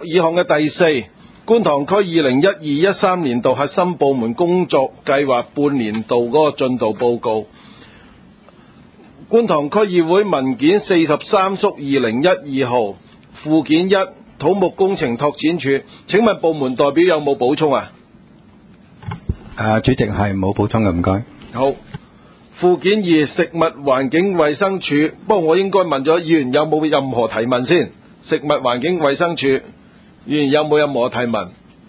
議項嘅第四，觀塘區2012-13年度核心部門工作計劃半年度嗰個進度報告。觀塘區議會文件43/2012號附件一，土木工程拓展署，請問部門代表有冇補充啊？ 主席係冇補充嘅，唔該。 好。附件二，食物環境衛生署，不過我應該問咗議員有冇任何提問先。食物環境衛生署議員有冇任何提問？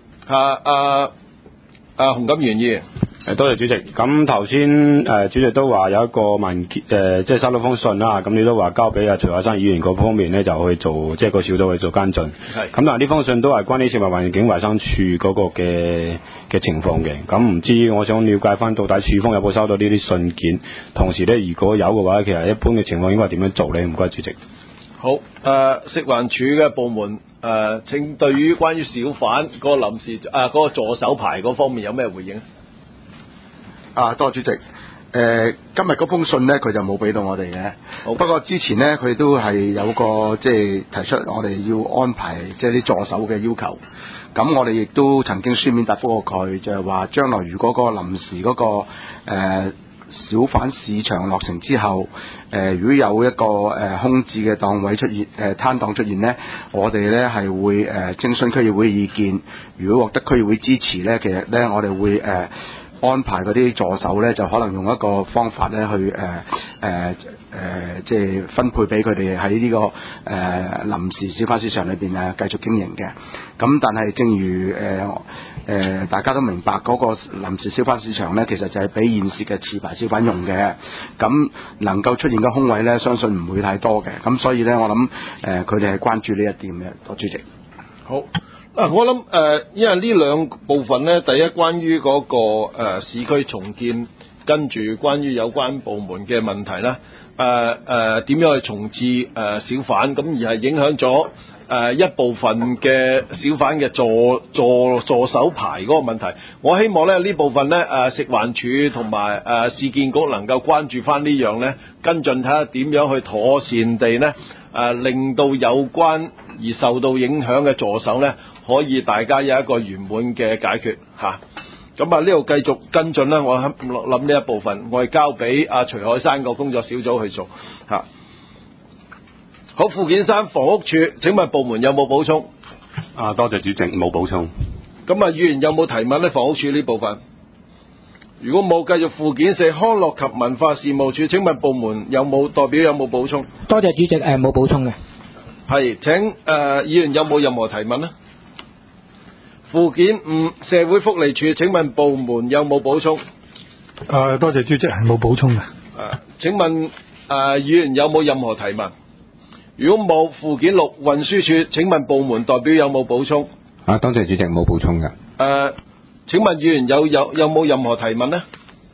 洪錦元議員。 多謝主席。咁頭先主席都話有一個文件即係收到封信啦，咁你都話交俾徐海生議員嗰方面呢，就去做即係個小組去做跟進。係。咁但係呢封信都係關於食物環境衛生署嗰個嘅情況嘅。咁唔知我想了解翻到底署方有冇收到呢啲信件？同時呢，如果有嘅話，其實一般嘅情況應該係點樣做呢？唔該主席。 好。食環署嘅部門請對於關於小販嗰個臨時嗰個助手牌嗰方面有咩回應？ 多謝主席。今日嗰封信呢，佢就冇俾到我哋嘅。不過之前呢，佢都係有個即係提出我哋要安排即係啲助手嘅要求。咁我哋亦都曾經書面答覆過佢，就係話將來如果個臨時嗰個小販市場落成之後，如果有一個空置嘅檔位出現，攤檔出現呢，我哋呢係會徵詢區議會意見。如果獲得區議會支持呢，其實呢我哋會安排嗰啲助手呢，就可能用一個方法呢去即係分配俾佢哋喺呢個臨時小販市場裏邊繼續經營嘅。咁但係正如大家都明白，嗰個臨時小販市場呢，其實就係俾現時嘅持牌小販用嘅。咁能夠出現嘅空位呢，相信唔會太多嘅。咁所以呢，我諗佢哋係關注呢一點嘅。多主席。好。我諗因為呢兩部分呢，第一關於嗰個市區重建，跟住關於有關部門嘅問題啦，點樣去重置小販，咁而係影響咗一部分嘅小販嘅助手牌嗰個問題。我希望呢部分呢，食環署同埋市建局能夠關注翻呢樣呢，跟進睇下點樣去妥善地呢，令到有關而受到影響嘅助手呢，可以大家有一個圓滿嘅解決嚇。咁呢度繼續跟進啦，我諗呢一部分我係交俾徐海山個工作小組去做嚇。好，附件三，房屋署，請問部門有冇補充？ 多謝主席，冇補充。 咁議員有冇提問呢？房屋署呢部分？如果冇，繼續附件四，康樂及文化事務署，請問部門有冇代表有冇補充？ 多謝主席，冇補充嘅。 係，請議員有冇任何提問呢？附件五，社會福利署，請問部門有冇補充？ 多謝主席，係冇補充嘅。 請問議員有冇任何提問？如果冇，附件六，運輸署，請問部門代表有冇補充？ 多謝主席，冇補充嘅。 請問議員有冇任何提問呢？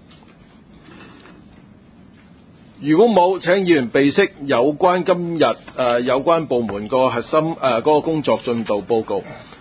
如果冇，請議員備悉有關今日有關部門個核心嗰個工作進度報告。